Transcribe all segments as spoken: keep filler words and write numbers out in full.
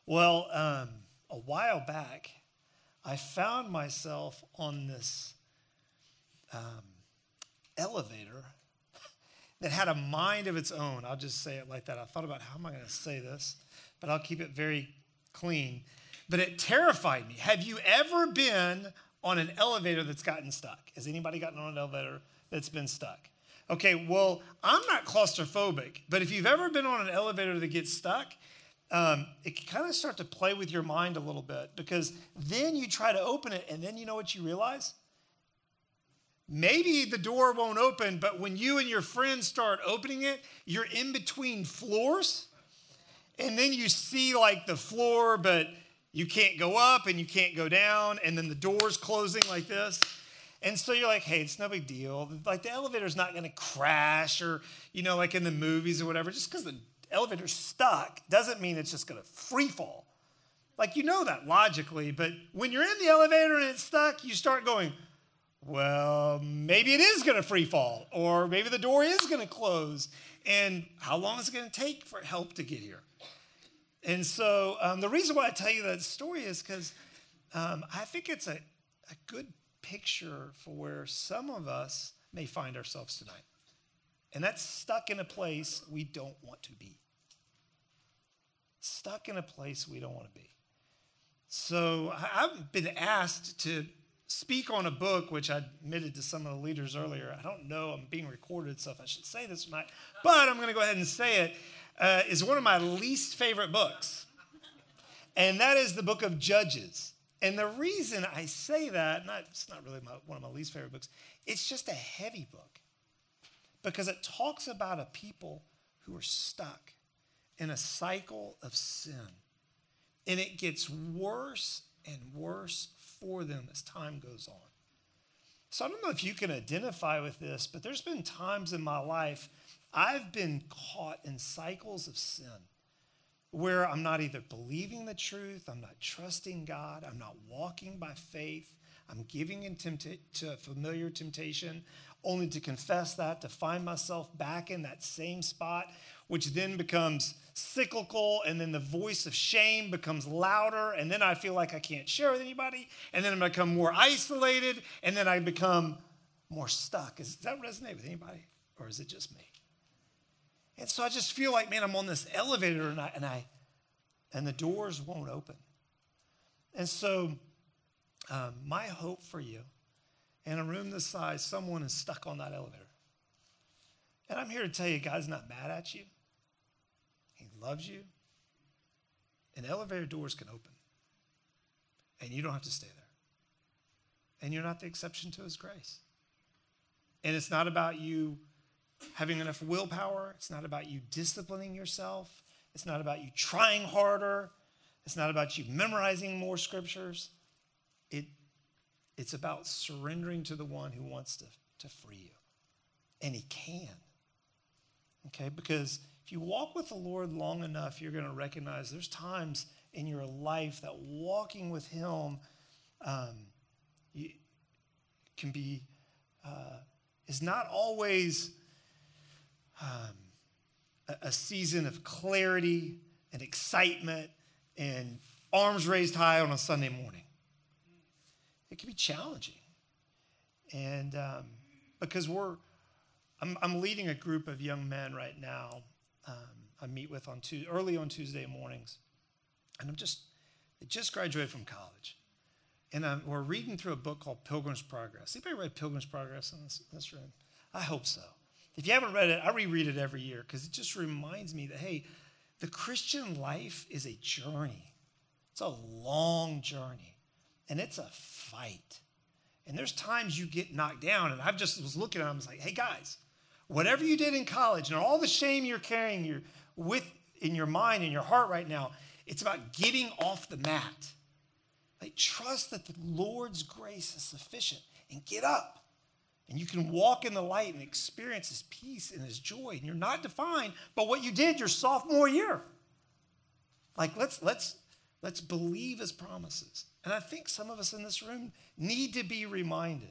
Well, um, a while back, I found myself on this um, elevator that had a mind of its own. I'll just say it like that. I thought about how am I going to say this, but I'll keep it very clean. But it terrified me. Have you ever been on an elevator that's gotten stuck? Has anybody gotten on an elevator that's been stuck? Okay, well, I'm not claustrophobic, but if you've ever been on an elevator that gets stuck, um, it can kind of start to play with your mind a little bit, because then you try to open it, and then you know what you realize? Maybe the door won't open, but when you and your friends start opening it, you're in between floors, and then you see like the floor, but you can't go up and you can't go down, and then the door's closing like this. And so you're like, hey, it's no big deal. Like the elevator's not going to crash, or, you know, like in the movies or whatever. Just because the elevator's stuck doesn't mean it's just going to free fall. Like, you know that logically, but when you're in the elevator and it's stuck, you start going, well, maybe it is going to free fall, or maybe the door is going to close. And how long is it going to take for help to get here? And so um, the reason why I tell you that story is because um, I think it's a, a good picture for where some of us may find ourselves tonight. And that's stuck in a place we don't want to be. Stuck in a place we don't want to be. So I've been asked to speak on a book, which I admitted to some of the leaders earlier. I don't know, I'm being recorded, so if I should say this tonight, but I'm going to go ahead and say it, uh, is one of my least favorite books. And that is the book of Judges. And the reason I say that, not, it's not really my, one of my least favorite books, it's just a heavy book. Because it talks about a people who are stuck in a cycle of sin. And it gets worse and worse for them as time goes on. So I don't know if you can identify with this, but there's been times in my life I've been caught in cycles of sin where I'm not either believing the truth, I'm not trusting God, I'm not walking by faith, I'm giving in tempt- to familiar temptation, only to confess that, to find myself back in that same spot, which then becomes cyclical, and then the voice of shame becomes louder, and then I feel like I can't share with anybody, and then I become more isolated, and then I become more stuck. Does that resonate with anybody, or is it just me? And so I just feel like, man, I'm on this elevator, and I and I and the doors won't open. And so um, my hope for you, in a room this size, someone is stuck on that elevator. And I'm here to tell you, God's not mad at you. He loves you. And elevator doors can open. And you don't have to stay there. And you're not the exception to his grace. And it's not about you having enough willpower. It's not about you disciplining yourself. It's not about you trying harder. It's not about you memorizing more scriptures. It, it's about surrendering to the one who wants to, to free you. And he can. Okay, because if you walk with the Lord long enough, you're going to recognize there's times in your life that walking with him um, you, can be, uh, is not always um, a, a season of clarity and excitement and arms raised high on a Sunday morning. It can be challenging. And um, because we're, I'm, I'm leading a group of young men right now. Um, I meet with on Tuesday, early on Tuesday mornings, and I'm just they just graduated from college, and I'm, we're reading through a book called Pilgrim's Progress. Anybody read Pilgrim's Progress in this, this room? I hope so. If you haven't read it, I reread it every year because it just reminds me that hey, the Christian life is a journey. It's a long journey, and it's a fight. And there's times you get knocked down, and I just was looking at them, I was like, hey guys, whatever you did in college and all the shame you're carrying your, with in your mind and your heart right now, it's about getting off the mat. Like, trust that the Lord's grace is sufficient and get up. And you can walk in the light and experience his peace and his joy. And you're not defined by what you did your sophomore year. Like, let's, let's, let's believe his promises. And I think some of us in this room need to be reminded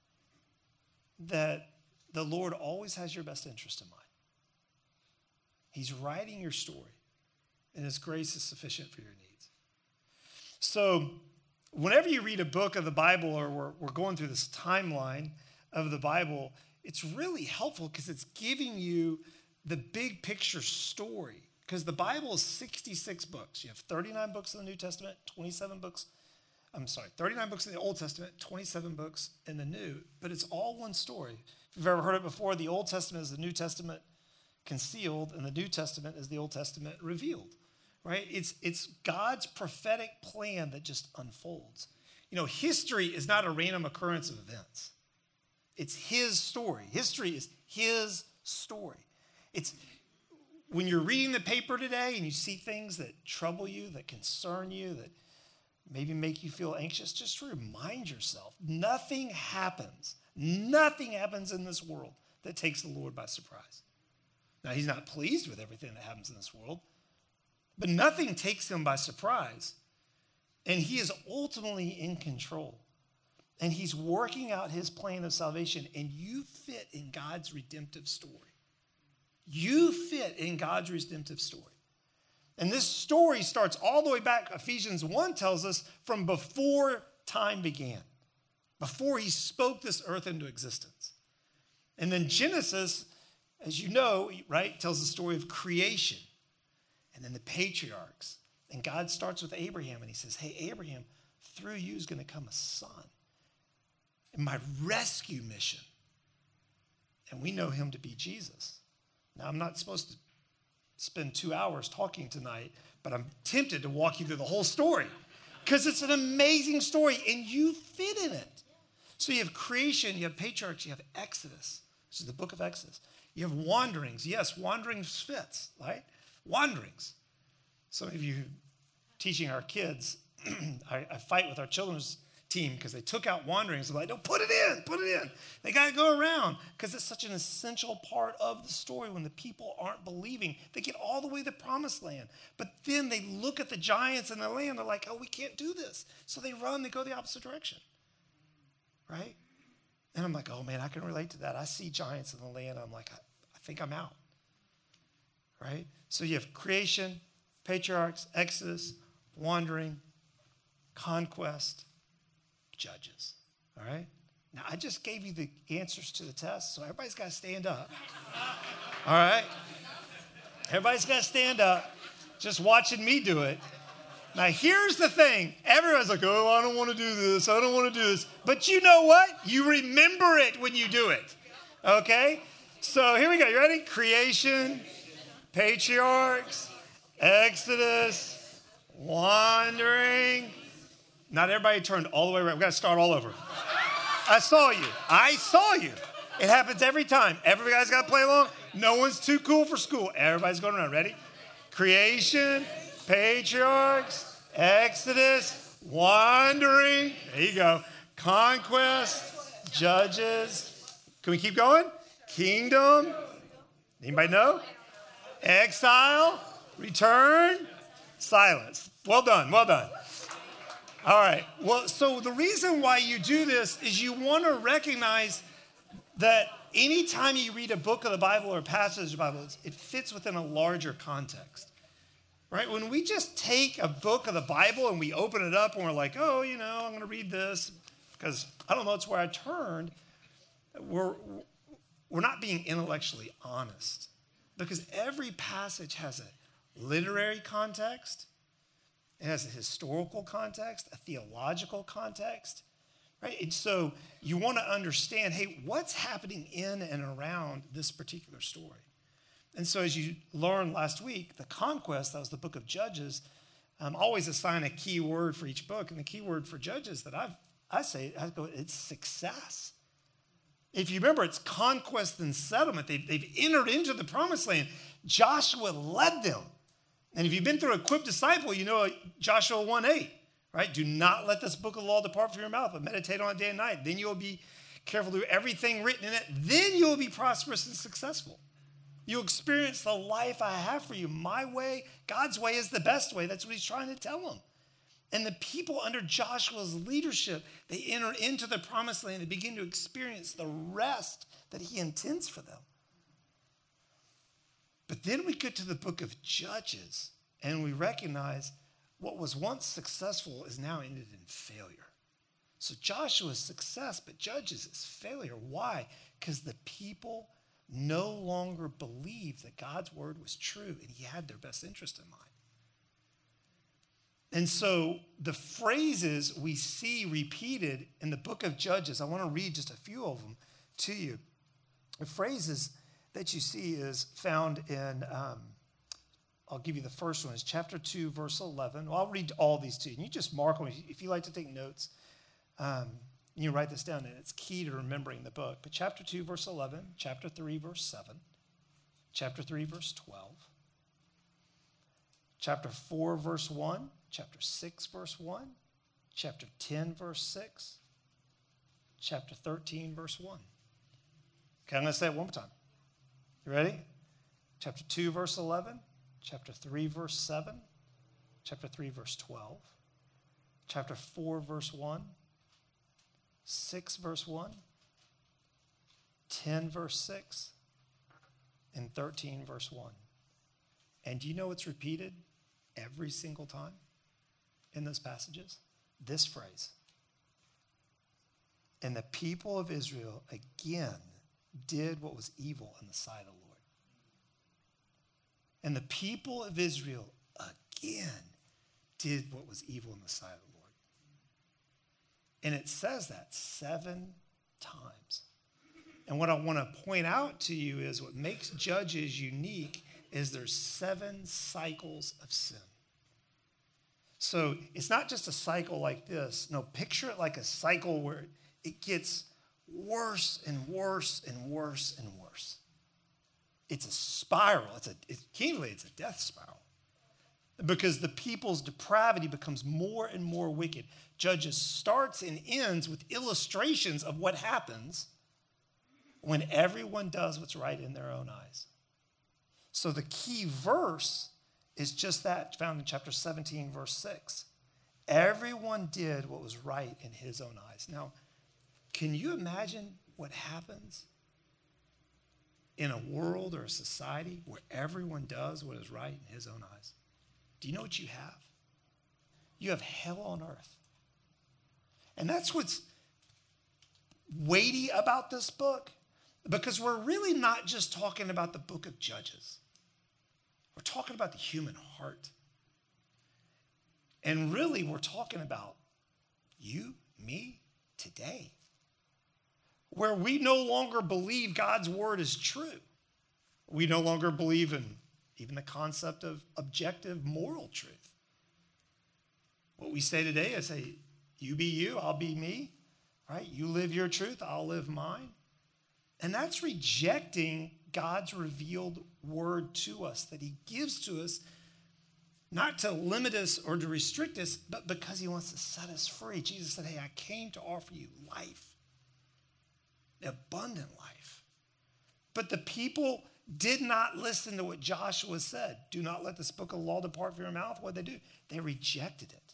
that the Lord always has your best interest in mind. He's writing your story, and his grace is sufficient for your needs. So whenever you read a book of the Bible, or we're, we're going through this timeline of the Bible, it's really helpful because it's giving you the big picture story. Because the Bible is sixty-six books. You have thirty-nine books in the New Testament, twenty-seven books, I'm sorry, thirty-nine books in the Old Testament, twenty-seven books in the New, but it's all one story. If you've ever heard it before, the Old Testament is the New Testament concealed, and the New Testament is the Old Testament revealed, right? It's, it's God's prophetic plan that just unfolds. You know, history is not a random occurrence of events. It's his story. History is his story. It's when you're reading the paper today and you see things that trouble you, that concern you, that maybe make you feel anxious, just remind yourself, nothing happens, nothing happens in this world that takes the Lord by surprise. Now, he's not pleased with everything that happens in this world, but nothing takes him by surprise. And he is ultimately in control. And he's working out his plan of salvation, and you fit in God's redemptive story. You fit in God's redemptive story. And this story starts all the way back. Ephesians one tells us from before time began, before he spoke this earth into existence. And then Genesis, as you know, right, tells the story of creation. And then the patriarchs. And God starts with Abraham, and he says, hey, Abraham, through you is going to come a son. And my rescue mission. And we know him to be Jesus. Now, I'm not supposed to spend two hours talking tonight, but I'm tempted to walk you through the whole story because it's an amazing story, and you fit in it. So you have creation, you have patriarchs, you have Exodus. This is the book of Exodus. You have wanderings. Yes, wanderings fits, right? Wanderings. Some of you teaching our kids, I, I fight with our children's team because they took out wanderings. I'm like, no, put it in, put it in. They got to go around because it's such an essential part of the story. When the people aren't believing, they get all the way to the promised land. But then they look at the giants in the land. They're like, oh, we can't do this. So they run, they go the opposite direction, right? And I'm like, oh, man, I can relate to that. I see giants in the land. I'm like, I, I think I'm out, right? So you have creation, patriarchs, Exodus, wandering, conquest, Judges, all right? Now, I just gave you the answers to the test, so everybody's got to stand up, all right? Everybody's got to stand up, just watching me do it. Now, here's the thing. Everyone's like, oh, I don't want to do this. I don't want to do this. But you know what? You remember it when you do it, okay? So here we go. You ready? Creation, patriarchs, Exodus, wandering. Not everybody turned all the way around. We've got to start all over. I saw you. I saw you. It happens every time. Everybody's got to play along. No one's too cool for school. Everybody's going around. Ready? Creation, patriarchs, Exodus, wandering. There you go. Conquest, judges. Can we keep going? Kingdom. Anybody know? Exile, return, silence. Well done. Well done. All right. Well, so the reason why you do this is you want to recognize that anytime you read a book of the Bible or a passage of the Bible, it fits within a larger context, right? When we just take a book of the Bible and we open it up and we're like, oh, you know, I'm going to read this because I don't know, it's where I turned, we're, we're not being intellectually honest because every passage has a literary context. It has a historical context, a theological context, right? And so you want to understand, hey, what's happening in and around this particular story? And so as you learned last week, the conquest, that was the book of Judges, um, always assign a key word for each book. And the key word for Judges that I've, I say, I go, it's success. If you remember, it's conquest and settlement. They've, they've entered into the promised land. Joshua led them. And if you've been through Equip Disciple, you know Joshua one eight, right? Do not let this book of the law depart from your mouth, but meditate on it day and night. Then you'll be careful to do everything written in it. Then you'll be prosperous and successful. You'll experience the life I have for you. My way, God's way is the best way. That's what he's trying to tell them. And the people under Joshua's leadership, they enter into the promised land and begin to experience the rest that he intends for them. But then we get to the book of Judges and we recognize, what was once successful is now ended in failure. So Joshua's success, but Judges is failure. Why? Because the people no longer believed that God's word was true and he had their best interest in mind. And so the phrases we see repeated in the book of Judges, I want to read just a few of them to you. The phrases that you see is found in, um, I'll give you the first one, is chapter two, verse eleven. Well, I'll read all these to you. And you just mark them if you like to take notes. Um, you write this down, and it's key to remembering the book. But chapter two, verse eleven, chapter three, verse seven, chapter three, verse twelve, chapter four, verse one, chapter six, verse one, chapter ten, verse six, chapter thirteen, verse one. Okay, I'm going to say it one more time. You ready? Chapter two, verse eleven, chapter three, verse seven, chapter three, verse twelve, chapter four, verse one, six, verse one, ten, verse six, and thirteen, verse one. And do you know what's repeated every single time in those passages? This phrase. And the people of Israel again did what was evil in the sight of the Lord. And the people of Israel again did what was evil in the sight of the Lord. And it says that seven times. And what I want to point out to you is what makes Judges unique is there's seven cycles of sin. So it's not just a cycle like this. No, picture it like a cycle where it gets worse and worse and worse and worse. It's a spiral. It's a, it, candidly, it's a death spiral. Because the people's depravity becomes more and more wicked. Judges starts and ends with illustrations of what happens when everyone does what's right in their own eyes. So the key verse is just that, found in chapter seventeen, verse six. Everyone did what was right in his own eyes. Now, can you imagine what happens in a world or a society where everyone does what is right in his own eyes? Do you know what you have? You have hell on earth. And that's what's weighty about this book, because we're really not just talking about the book of Judges. We're talking about the human heart. And really, we're talking about you, me, today, where we no longer believe God's word is true. We no longer believe in even the concept of objective moral truth. What we say today is, say, you be you, I'll be me, right? You live your truth, I'll live mine. And that's rejecting God's revealed word to us that he gives to us, not to limit us or to restrict us, but because he wants to set us free. Jesus said, hey, I came to offer you life, abundant life. But the people did not listen to what Joshua said. Do not let this book of the law depart from your mouth. What did they do? They rejected it.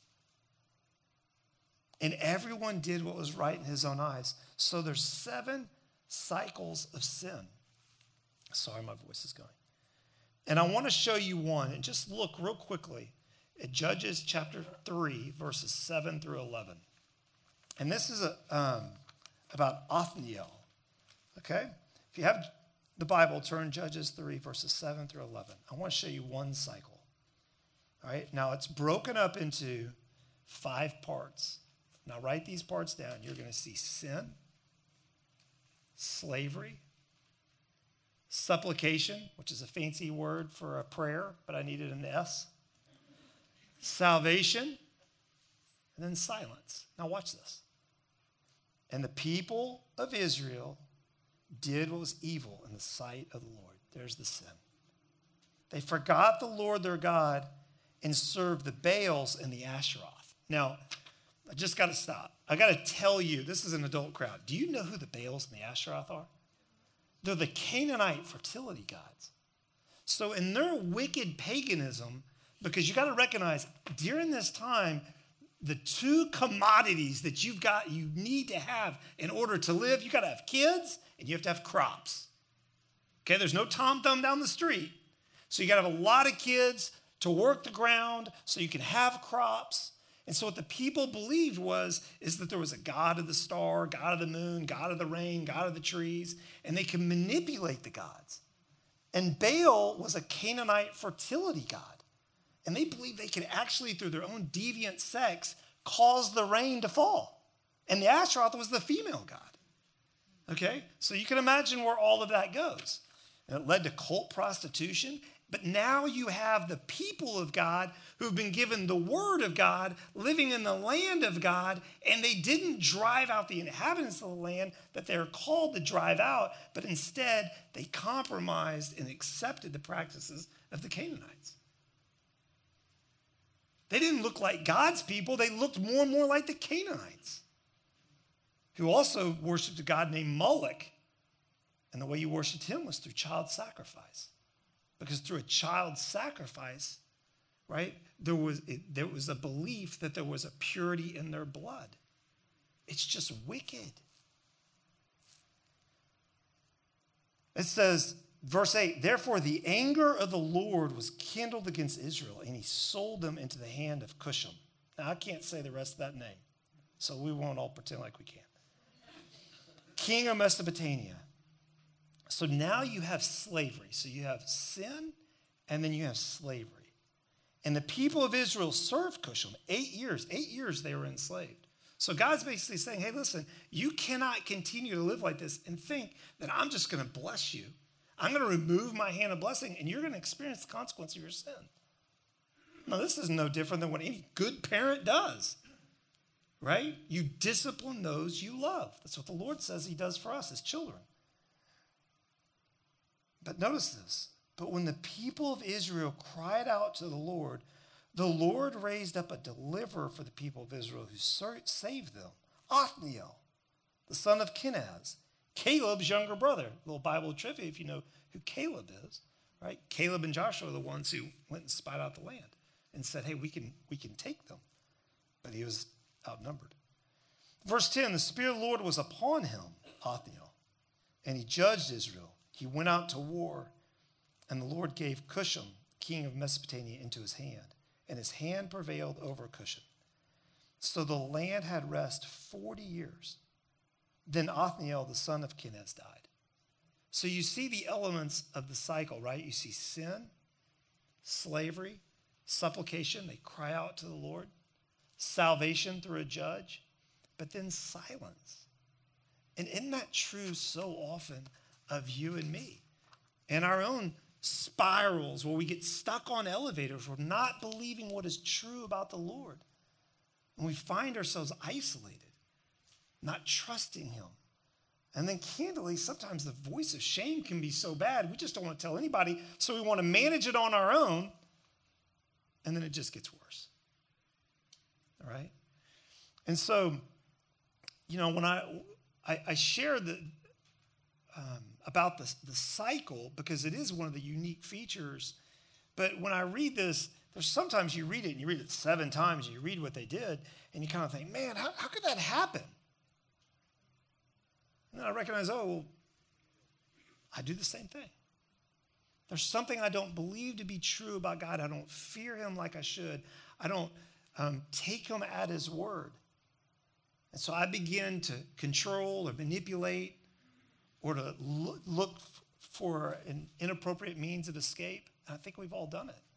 And everyone did what was right in his own eyes. So there's seven cycles of sin. Sorry, my voice is going. And I want to show you one, and just look real quickly at Judges chapter three, verses seven through eleven. And this is a, um, about Othniel, okay? If you have the Bible, turn Judges three, verses seven through eleven. I want to show you one cycle, all right? Now, it's broken up into five parts. Now, write these parts down. You're going to see sin, slavery, supplication, which is a fancy word for a prayer, but I needed an S, salvation, and then silence. Now, watch this. And the people of Israel did what was evil in the sight of the Lord. There's the sin. They forgot the Lord their God and served the Baals and the Asheroth. Now, I just got to stop. I got to tell you, this is an adult crowd. Do you know who the Baals and the Asheroth are? They're the Canaanite fertility gods. So in their wicked paganism, because you got to recognize during this time, the two commodities that you've got, you need to have in order to live, you got to have kids and you have to have crops. Okay, there's no Tom Thumb down the street. So you got to have a lot of kids to work the ground so you can have crops. And so what the people believed was, is that there was a God of the star, God of the moon, God of the rain, God of the trees, and they could manipulate the gods. And Baal was a Canaanite fertility god. And they believed they could actually, through their own deviant sex, cause the rain to fall. And the Ashtaroth was the female god. Okay? So you can imagine where all of that goes. And it led to cult prostitution. But now you have the people of God who've been given the word of God, living in the land of God, and they didn't drive out the inhabitants of the land that they're called to drive out, but instead they compromised and accepted the practices of the Canaanites. They didn't look like God's people. They looked more and more like the Canaanites, who also worshiped a god named Moloch. And the way you worshiped him was through child sacrifice. Because through a child sacrifice, right, there was, it, there was a belief that there was a purity in their blood. It's just wicked. It says, verse eight, therefore the anger of the Lord was kindled against Israel, and he sold them into the hand of Cusham. Now, I can't say the rest of that name, so we won't all pretend like we can. King of Mesopotamia. So now you have slavery. So you have sin, and then you have slavery. And the people of Israel served Cusham eight years. Eight years they were enslaved. So God's basically saying, hey, listen, you cannot continue to live like this and think that I'm just going to bless you. I'm going to remove my hand of blessing, and you're going to experience the consequence of your sin. Now, this is no different than what any good parent does, right? You discipline those you love. That's what the Lord says he does for us as children. But notice this. But when the people of Israel cried out to the Lord, the Lord raised up a deliverer for the people of Israel who saved them, Othniel, the son of Kenaz, Caleb's younger brother. A little Bible trivia if you know who Caleb is, right? Caleb and Joshua are the ones who went and spied out the land and said, hey, we can, we can take them. But he was outnumbered. Verse ten, the Spirit of the Lord was upon him, Othniel, and he judged Israel. He went out to war, and the Lord gave Cusham, king of Mesopotamia, into his hand, and his hand prevailed over Cusham. So the land had rest forty years. Then Othniel, the son of Kenaz, died. So you see the elements of the cycle, right? You see sin, slavery, supplication. They cry out to the Lord. Salvation through a judge, but then silence. And isn't that true so often of you and me? And our own spirals where we get stuck on elevators. We're not believing what is true about the Lord. And we find ourselves isolated, not trusting him. And then candidly, sometimes the voice of shame can be so bad, we just don't want to tell anybody, so we want to manage it on our own, and then it just gets worse. All right? And so, you know, when I I, I share the um, about the, the cycle, because it is one of the unique features, but when I read this, there's sometimes you read it, and you read it seven times, and you read what they did, and you kind of think, man, how, how could that happen? And then I recognize, oh, well, I do the same thing. There's something I don't believe to be true about God. I don't fear him like I should. I don't um, take him at his word. And so I begin to control or manipulate or to look, look for an inappropriate means of escape. And I think we've all done it.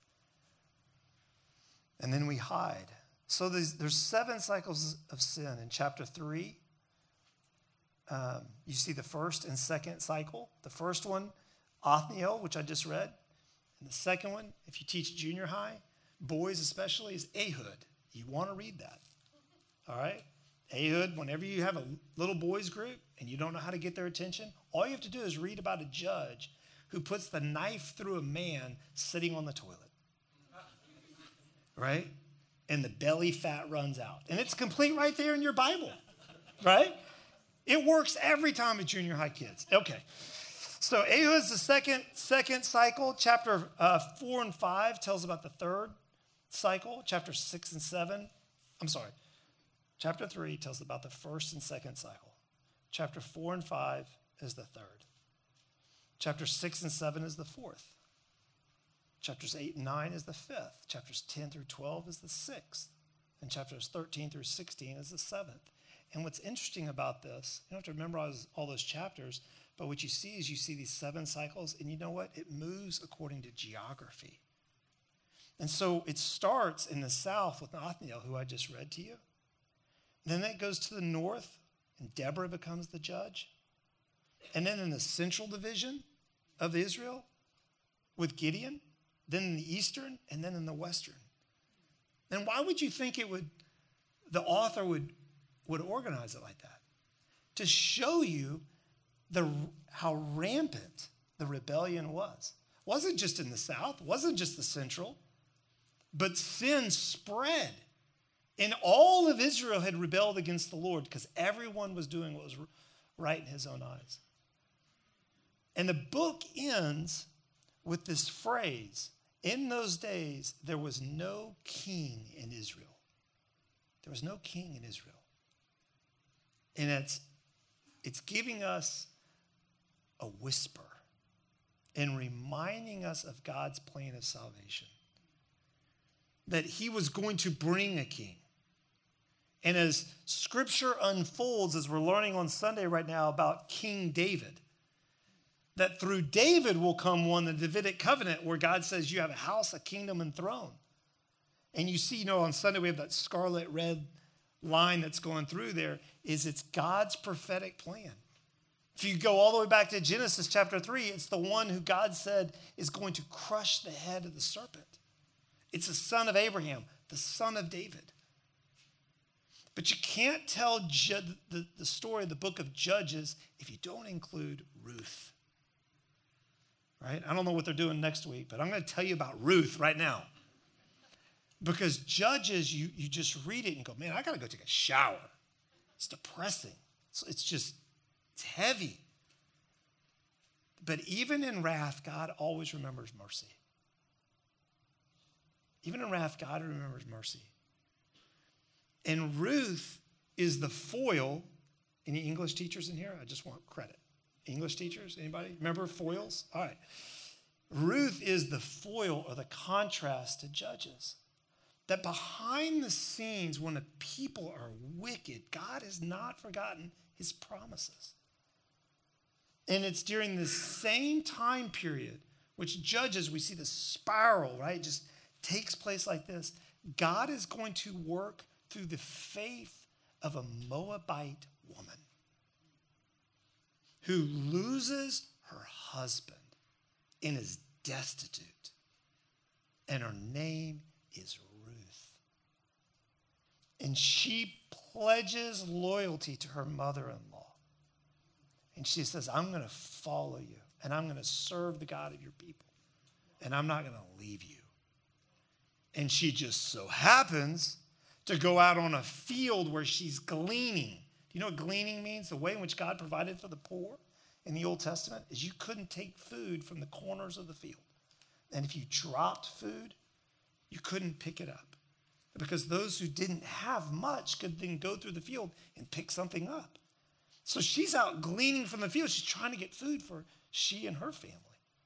And then we hide. So there's, there's seven cycles of sin in chapter three. Um, you see the first and second cycle. The first one, Othniel, which I just read. And the second one, if you teach junior high, boys especially, is Ehud. You want to read that. All right? Ehud, whenever you have a little boys group and you don't know how to get their attention, all you have to do is read about a judge who puts the knife through a man sitting on the toilet. Right? And the belly fat runs out. And it's complete right there in your Bible. Right? It works every time with junior high kids. Okay. So Ehud's the second, second cycle. Chapter uh, four and five tells about the third cycle. Chapter six and seven, I'm sorry. Chapter three tells about the first and second cycle. Chapter four and five is the third. Chapter six and seven is the fourth. Chapters eight and nine is the fifth. Chapters ten through twelve is the sixth. And chapters thirteen through sixteen is the seventh. And what's interesting about this, you don't have to memorize all those chapters, but what you see is you see these seven cycles, and you know what? It moves according to geography. And so it starts in the south with Othniel, who I just read to you. Then it goes to the north, and Deborah becomes the judge. And then in the central division of Israel with Gideon, then in the eastern, and then in the western. And why would you think it would, the author would, would organize it like that? To show you the how rampant the rebellion was. Wasn't just in the south, wasn't just the central, but sin spread. And all of Israel had rebelled against the Lord because everyone was doing what was right in his own eyes. And the book ends with this phrase, in those days, there was no king in Israel. There was no king in Israel. And it's, it's giving us a whisper and reminding us of God's plan of salvation. That he was going to bring a king. And as scripture unfolds, as we're learning on Sunday right now about King David, that through David will come one, the Davidic covenant, where God says you have a house, a kingdom, and throne. And you see, you know, on Sunday we have that scarlet red line that's going through there, is it's God's prophetic plan. If you go all the way back to Genesis chapter three, it's the one who God said is going to crush the head of the serpent. It's the son of Abraham, the son of David. But you can't tell Ju- the, the story of the book of Judges if you don't include Ruth. Right? I don't know what they're doing next week, but I'm going to tell you about Ruth right now. Because Judges, you, you just read it and go, man, I got to go take a shower. It's depressing. It's, it's just, it's heavy. But even in wrath, God always remembers mercy. Even in wrath, God remembers mercy. And Ruth is the foil. Any English teachers in here? I just want credit. English teachers? Anybody? Remember foils? All right. Ruth is the foil or the contrast to Judges. That behind the scenes, when the people are wicked, God has not forgotten his promises. And it's during this same time period, which Judges, we see the spiral, right? Just takes place like this. God is going to work through the faith of a Moabite woman who loses her husband and is destitute. And her name is Ruth. And she pledges loyalty to her mother-in-law. And she says, I'm going to follow you, and I'm going to serve the God of your people, and I'm not going to leave you. And she just so happens to go out on a field where she's gleaning. Do you know what gleaning means? The way in which God provided for the poor in the Old Testament is you couldn't take food from the corners of the field. And if you dropped food, you couldn't pick it up. Because those who didn't have much could then go through the field and pick something up. So she's out gleaning from the field. She's trying to get food for she and her family.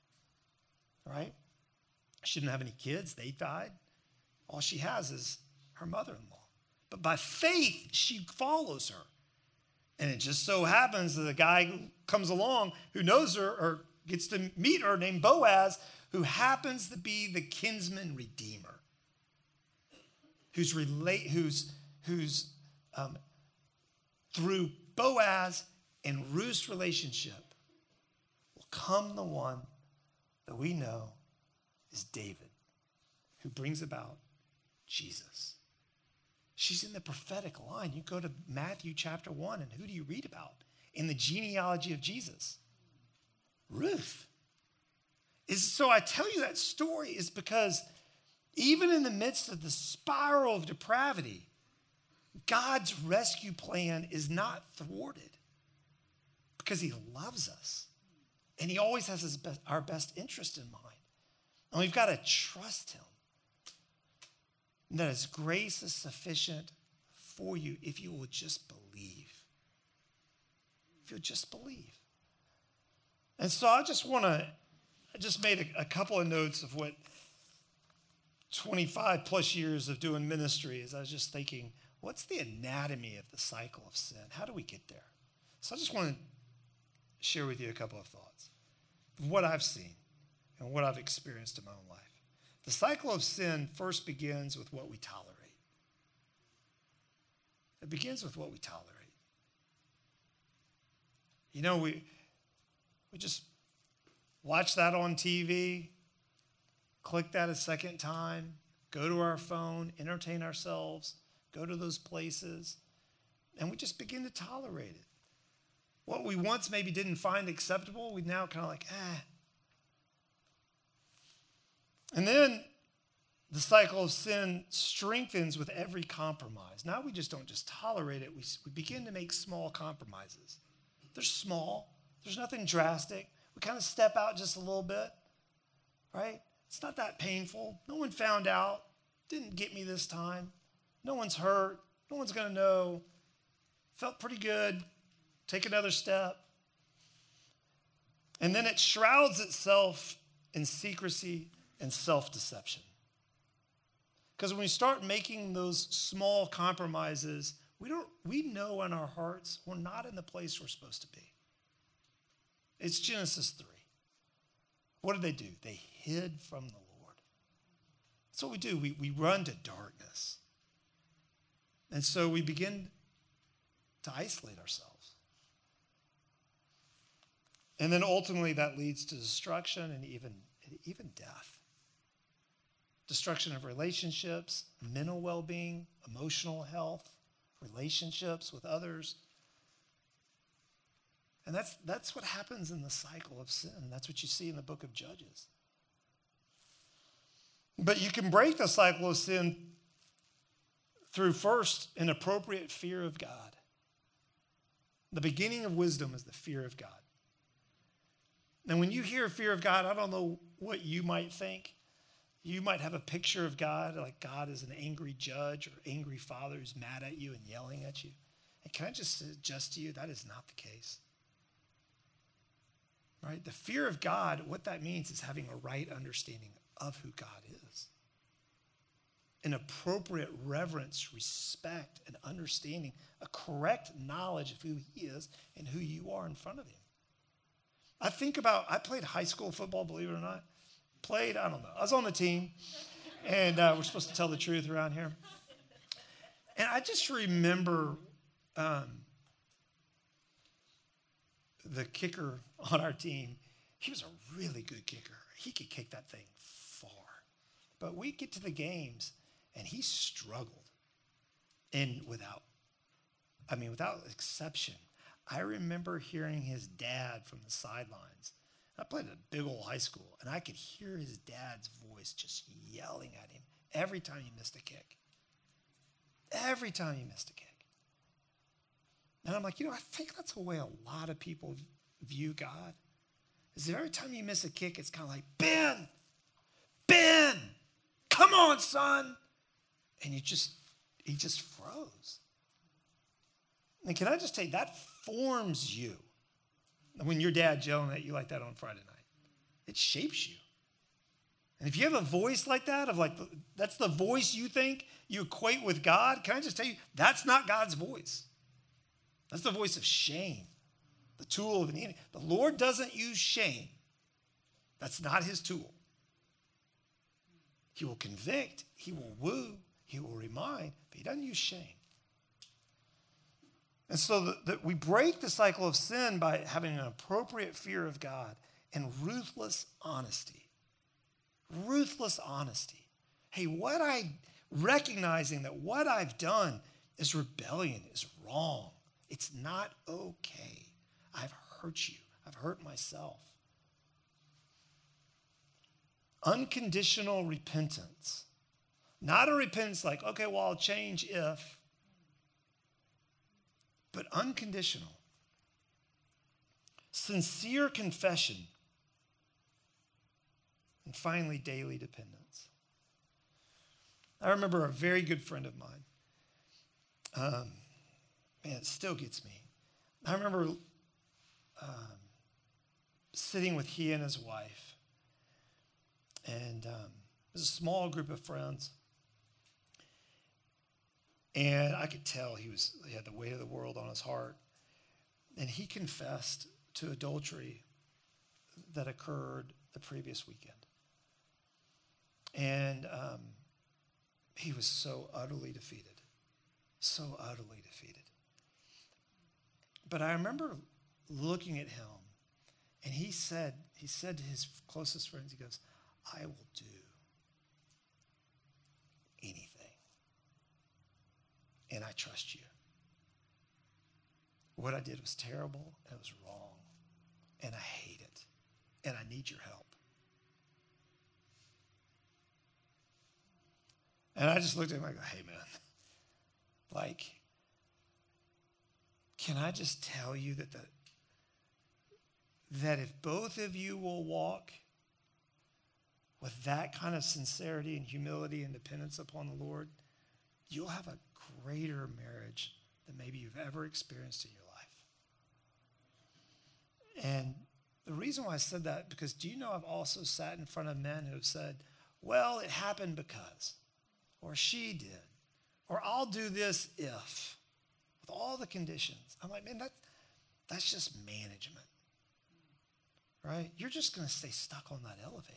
Right? She didn't have any kids. They died. All she has is her mother-in-law. But by faith, she follows her. And it just so happens that a guy who comes along who knows her or gets to meet her named Boaz, who happens to be the kinsman redeemer, who's relate, who's who's um, through Boaz and Ruth's relationship will come the one that we know is David, who brings about Jesus. She's in the prophetic line. You go to Matthew chapter one, and who do you read about in the genealogy of Jesus? Ruth. Is so I tell you that story is because even in the midst of the spiral of depravity, God's rescue plan is not thwarted because he loves us. And he always has his best, our best interest in mind. And we've got to trust him. And that his grace is sufficient for you if you will just believe. If you'll just believe. And so I just want to, I just made a, a couple of notes of what twenty-five plus years of doing ministry is I was just thinking, what's the anatomy of the cycle of sin? How do we get there? So I just want to share with you a couple of thoughts of what I've seen and what I've experienced in my own life. The cycle of sin first begins with what we tolerate. It begins with what we tolerate. You know, we we just watch that on T V, click that a second time, go to our phone, entertain ourselves, go to those places, and we just begin to tolerate it. What we once maybe didn't find acceptable, we now kind of like, eh. And then the cycle of sin strengthens with every compromise. Now we just don't just tolerate it, we, we begin to make small compromises. They're small, there's nothing drastic. We kind of step out just a little bit, right? It's not that painful. No one found out, didn't get me this time. No one's hurt, no one's gonna know. Felt pretty good, take another step. And then it shrouds itself in secrecy and self-deception. Because when we start making those small compromises, we don't we know in our hearts we're not in the place we're supposed to be. It's Genesis three. What did they do? They hid from the Lord. That's what we do. We, we run to darkness. And so we begin to isolate ourselves. And then ultimately that leads to destruction and even, even death. Destruction of relationships, mental well-being, emotional health, relationships with others. And that's, that's what happens in the cycle of sin. That's what you see in the book of Judges. But you can break the cycle of sin through first an appropriate fear of God. The beginning of wisdom is the fear of God. And when you hear fear of God, I don't know what you might think. You might have a picture of God, like God is an angry judge or angry father who's mad at you and yelling at you. And can I just suggest to you, that is not the case. Right? The fear of God, what that means is having a right understanding of who God is. An appropriate reverence, respect, and understanding, a correct knowledge of who he is and who you are in front of him. I think about, I played high school football, believe it or not. Played, I don't know. I was on the team, and uh, we're supposed to tell the truth around here. And I just remember um, the kicker on our team. He was a really good kicker. He could kick that thing far. But we get to the games, and he struggled. And without, I mean, without exception, I remember hearing his dad from the sidelines. I played at a big old high school, and I could hear his dad's voice just yelling at him every time he missed a kick. Every time he missed a kick. And I'm like, you know, I think that's the way a lot of people view God. Is that every time you miss a kick, it's kind of like, Ben, Ben, come on, son. And you just, he just froze. And can I just tell you, that forms you. When your dad's yelling at you like that on Friday night, it shapes you. And if you have a voice like that, of like, that's the voice you think you equate with God, can I just tell you, that's not God's voice. That's the voice of shame, the tool of an enemy. The Lord doesn't use shame. That's not his tool. He will convict, he will woo, he will remind, but he doesn't use shame. And so that the, we break the cycle of sin by having an appropriate fear of God and ruthless honesty. Ruthless honesty. Hey, what I, recognizing that what I've done is rebellion, is wrong. It's not okay. I've hurt you. I've hurt myself. Unconditional repentance. Not a repentance like, okay, well, I'll change if. But unconditional. Sincere confession. And finally, daily dependence. I remember a very good friend of mine. Um, man, it still gets me. I remember um, sitting with he and his wife. And um, it was a small group of friends. And I could tell he was he had the weight of the world on his heart. And he confessed to adultery that occurred the previous weekend. And um, he was so utterly defeated, so utterly defeated. But I remember looking at him, and he said, he said to his closest friends, he goes, I will do anything. And I trust you. What I did was terrible, and it was wrong, and I hate it, and I need your help. And I just looked at him like, hey, man, like, can I just tell you that the, that if both of you will walk with that kind of sincerity and humility and dependence upon the Lord, you'll have a greater marriage than maybe you've ever experienced in your life. And the reason why I said that, because do you know I've also sat in front of men who have said, well, it happened because, or she did, or I'll do this if, with all the conditions. I'm like, man, that, that's just management, right? You're just going to stay stuck on that elevator.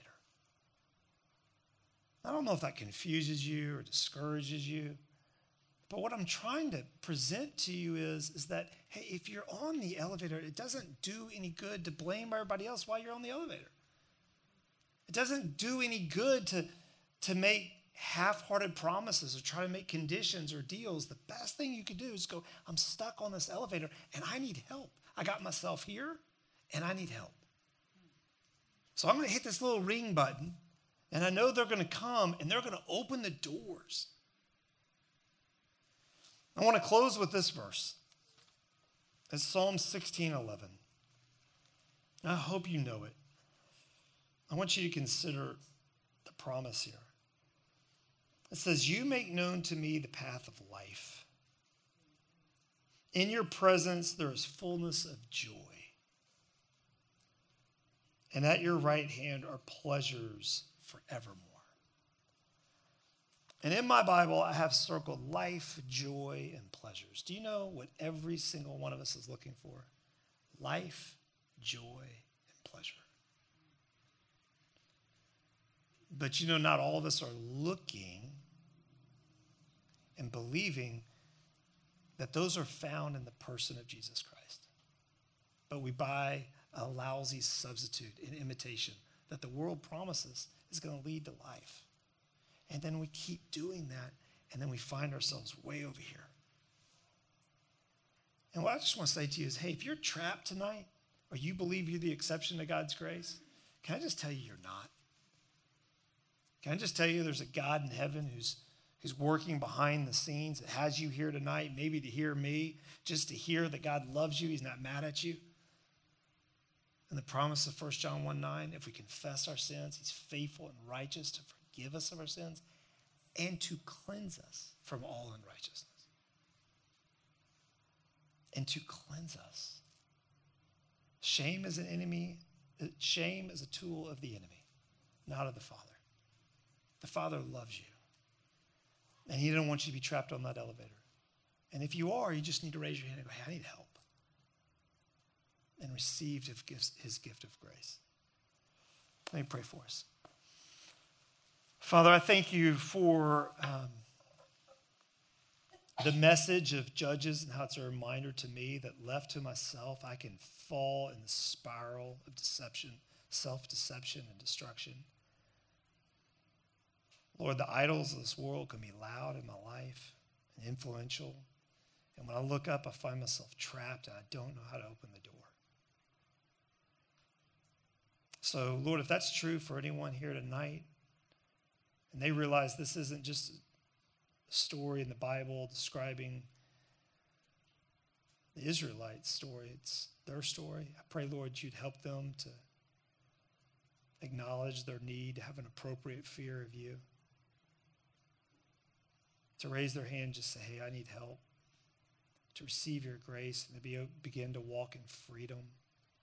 I don't know if that confuses you or discourages you, but what I'm trying to present to you is, is that, hey, if you're on the elevator, it doesn't do any good to blame everybody else while you're on the elevator. It doesn't do any good to, to make half-hearted promises or try to make conditions or deals. The best thing you could do is go, I'm stuck on this elevator and I need help. I got myself here and I need help. So I'm going to hit this little ring button, and I know they're going to come and they're going to open the doors. I want to close with this verse. It's Psalm sixteen eleven. I hope you know it. I want you to consider the promise here. It says, you make known to me the path of life. In your presence there is fullness of joy. And at your right hand are pleasures forevermore. And in my Bible, I have circled life, joy, and pleasures. Do you know what every single one of us is looking for? Life, joy, and pleasure. But you know, not all of us are looking and believing that those are found in the person of Jesus Christ. But we buy a lousy substitute in imitation that the world promises is going to lead to life. And then we keep doing that, and then we find ourselves way over here. And what I just want to say to you is, hey, if you're trapped tonight, or you believe you're the exception to God's grace, can I just tell you you're not? Can I just tell you there's a God in heaven who's, who's working behind the scenes that has you here tonight, maybe to hear me, just to hear that God loves you, he's not mad at you. And the promise of First John one nine, if we confess our sins, he's faithful and righteous to forgive us of our sins and to cleanse us from all unrighteousness. And to cleanse us. Shame is an enemy. Shame is a tool of the enemy, not of the Father. The Father loves you. And he doesn't want you to be trapped on that elevator. And if you are, you just need to raise your hand and go, hey, I need help. And receive his gift of grace. Let me pray for us. Father, I thank you for um, the message of Judges and how it's a reminder to me that left to myself, I can fall in the spiral of deception, self-deception, and destruction. Lord, the idols of this world can be loud in my life and influential. And when I look up, I find myself trapped and I don't know how to open the door. So, Lord, if that's true for anyone here tonight, and they realize this isn't just a story in the Bible describing the Israelites' story, it's their story. I pray, Lord, you'd help them to acknowledge their need, to have an appropriate fear of you, to raise their hand, just say, hey, I need help, to receive your grace and to be, begin to walk in freedom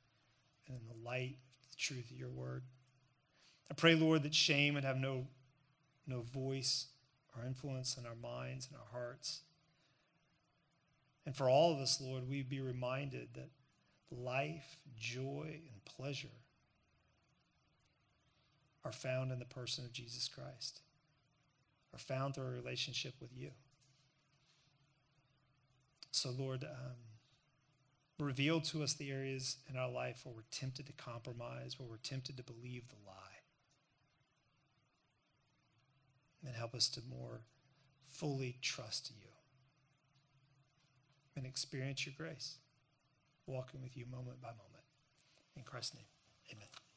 and in the light of the truth of your word. I pray, Lord, that shame would have no no voice or influence in our minds and our hearts. And for all of us, Lord, we be reminded that life, joy, and pleasure are found in the person of Jesus Christ, are found through a relationship with you. So, Lord, um, reveal to us the areas in our life where we're tempted to compromise, where we're tempted to believe the lie. And help us to more fully trust you and experience your grace, walking with you moment by moment. In Christ's name, amen.